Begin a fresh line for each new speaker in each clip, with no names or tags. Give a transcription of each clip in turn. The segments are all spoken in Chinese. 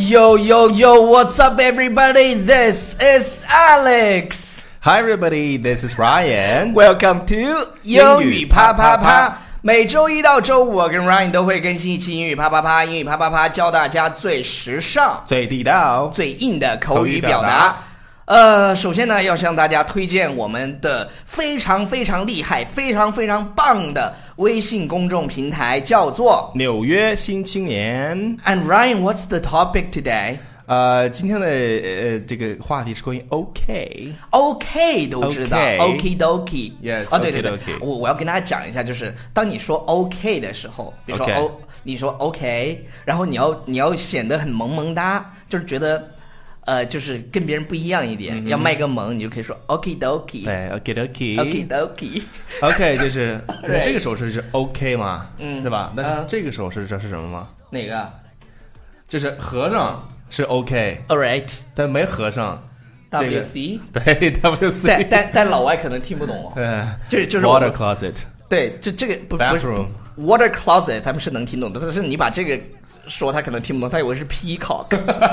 Yo, what's up, everybody? This is Alex.
Hi, everybody. This is Ryan.
Welcome to 英语啪啪啪。每周一到周五，我跟 Ryan 都会更新一期英语啪啪啪。英语啪啪啪教大家最时尚、
最地道、
最硬的口语表达。首先呢，要向大家推荐我们的非常非常厉害、非常非常棒的微信公众平台，叫做
纽约新青年。
And Ryan, what's the topic today?
今天的这个话题是关于 OK
都知道 OK dokie
Yes
对
OK
我要跟大家讲一下，就是当你说 OK 的时候，比如说
OK
你说 OK， 然后你要显得很萌萌哒，就是觉得就是跟别人不一样一点，要卖个萌，你就可以说 OK dokie。
对 OK
dokie
OK 就是这个手势是 OK 嘛，对吧？但是这个手势这是什么吗？
哪个？
就是合上是 OK
All right，
但没合上这个
WC
对 WC
但老外可能听不懂就是
Water closet
对，这个不是
Bathroom
Water closet 他们是能听懂的，但是你把这个说他可能听不懂，他以为是 peacock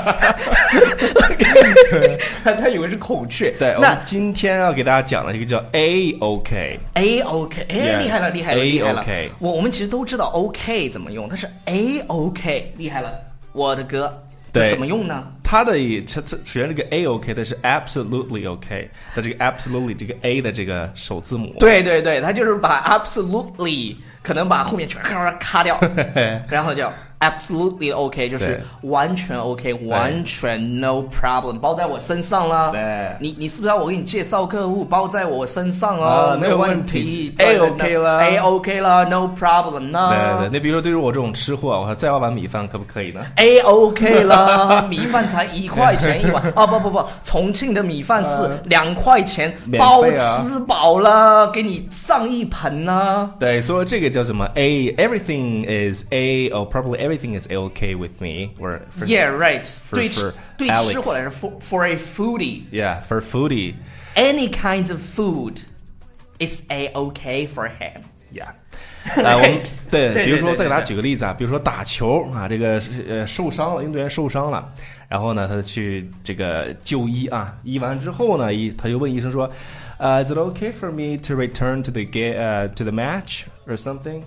他以为是孔雀。
对，我们今天要给大家讲的一个叫 AOK
厉害了
AOK
我们其实都知道 OK 怎么用，但是 AOK 厉害了，我的哥，这怎么用呢？
它首先这个 AOK 的是 absolutely OK 的这个 absolutely 这个 A 的这个首字母，
对，它就是把 absolutely 可能把后面全卡掉然后叫Absolutely OK， 就是完全 OK， 完全 no problem， 包在我身上啦。你是不是要我给你介绍客户，包在我身上
没有问题
，A OK 啦 ，no problem 啦。
对，那比如说对于我这种吃货，我再要碗米饭可不可以呢
？A OK 啦，米饭才1块钱一碗不，重庆的米饭是2块钱，包吃饱了，给你上一盆呢。
对，所以这个叫什么 ？Everything is A or probably。Everything is okay with me, or
yeah, right. 对
Alex
吃货来说 for a foodie.
Yeah, for foodie.
Any kinds of food is a-okay for him.
Yeah. 我们对，比如说再给大家举个例子啊，比如说打球啊，这个受伤了，运动员受伤了，然后呢，他去这个就医啊，医完之后呢，他就问医生说，Is it okay for me to return to the match or something?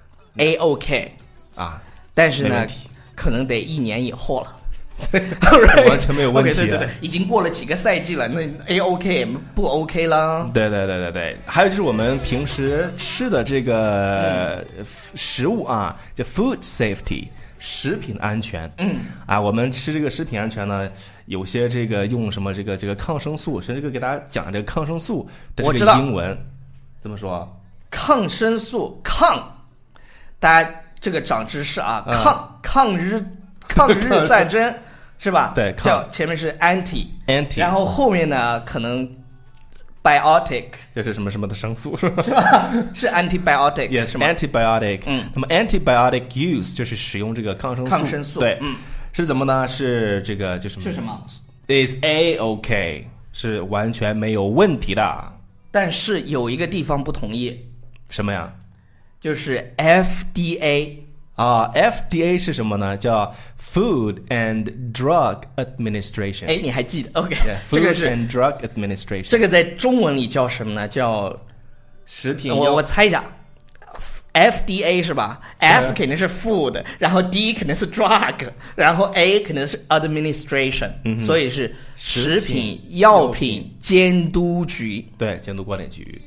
A-okay
啊。
但是呢，可能得1年以后了，
完全没有问题。
对，已经过了几个赛季了，那 A-OK 不 OK 了。
对，还有就是我们平时吃的这个食物啊，叫 food safety， 食品安全。我们吃这个食品安全呢，有些这个用什么这个抗生素，甚至给大家讲这个抗生素的这个英文怎么说？
抗生素大家。这个长知识啊，抗日战争是吧？
对，
叫前面是 anti， 然后后面呢可能 biotic，
就是什么的生素
是吧？是 antibiotic，
yes， 是吗 antibiotic。那么 antibiotic use 就是使用这个抗生素，对，是怎么呢？是这个就是
什么
？is A-OK， 是完全没有问题的。
但是有一个地方不同意，
什么呀？
就是 FDA
FDA 是什么呢？叫 Food and Drug Administration。
你还记得 ？OK，
这个是 Food and Drug Administration。
这个在中文里叫什么呢？叫
食品。
我猜一下 ，FDA 是吧？F 肯定是 Food， 然后 D 肯定是 Drug， 然后 A 肯定是 Administration，所以是食品药品监督局。
对，监督管理局。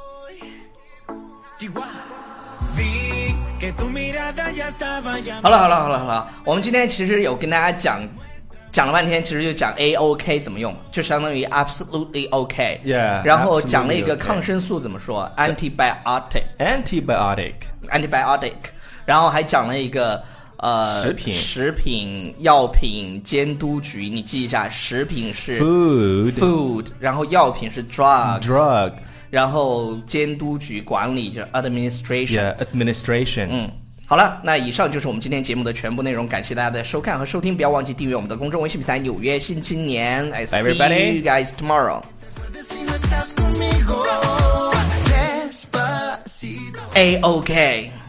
好了，我们今天其实有跟大家讲了半天，其实就讲 A-OK 怎么用，就相当于 absolutely OK。
Yeah，
然后讲了一个抗生素怎么说 antibiotic， 然后还讲了一个食品药品监督局，你记一下，食品是 food， 然后药品是 drug。然后监督局管理就是 administration。好了，那以上就是我们今天节目的全部内容，感谢大家的收看和收听，不要忘记订阅我们的公众微信平台《纽约新青年》。I see you guys tomorrow. A-OK